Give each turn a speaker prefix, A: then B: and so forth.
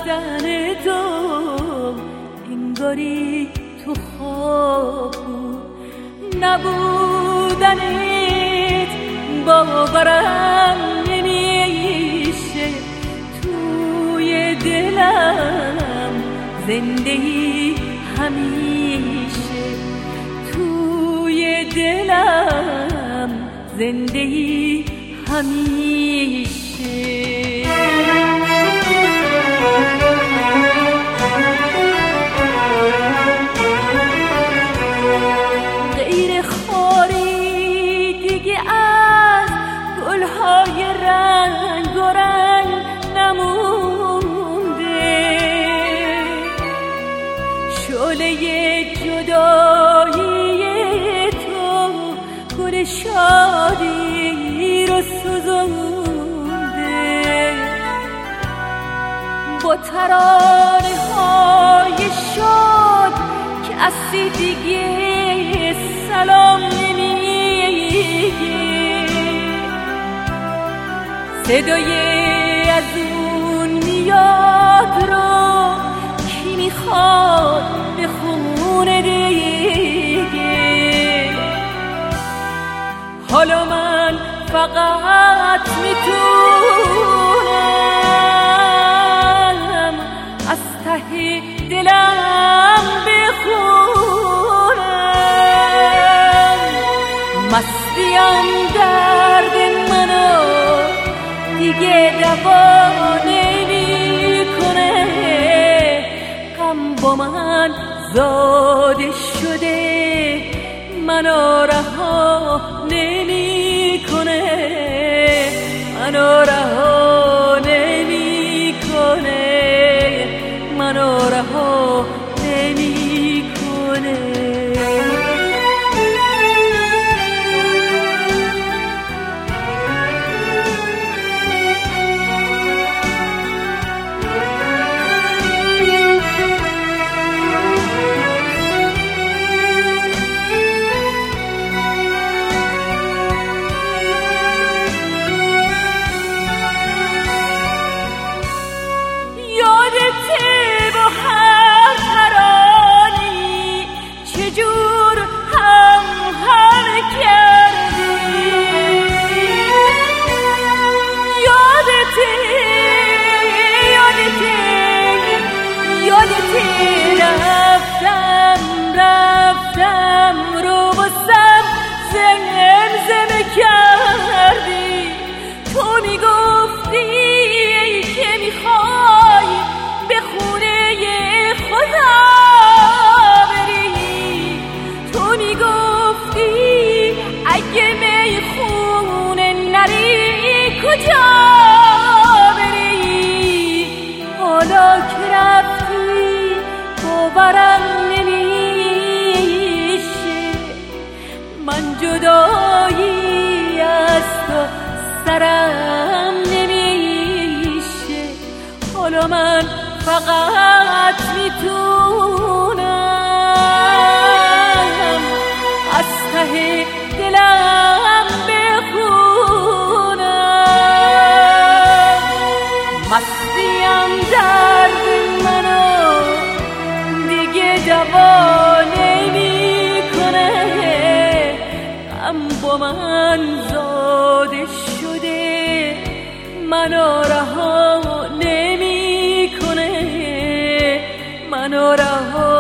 A: رفتن تو انگاری تو خواب بود، نبودنت باورم نمیشه. توی دلم زندگی همیشه، توی دلم زندگی همیشه. غیر خاری دیگه از گلهای رنگ و رنگ نمونده، شعله جدایی تو گل شادی رو سوزونده. با ترانه های شاد کسی دیگه سلام نمیگه، صدای از اون میاد رو کی میخواد بخونه دیگه. حالا من فقط میتونم از ته دلم بخونم، مستیم درد منو دیگه دوا نمیکنه، غم با من زاده شده منو رها نمیکنه، منو رها نمیکنه، منو رها نمیکنه. رفتم رو بسم زمزمه کردی، تو میگفتی که میخوای به خونه خدا بری، تو میگفتی اگه میخونه نری کجا بری. حالا که رفتی باورم نمیشه، من جدایی از تو سرم نمیشه. حالا من فقط میتونم از ته دلم بخونم، مستیم درد منو دیگه دوا نمیکنه، غم با من زاده شده منو رها نمیکنه، منو رها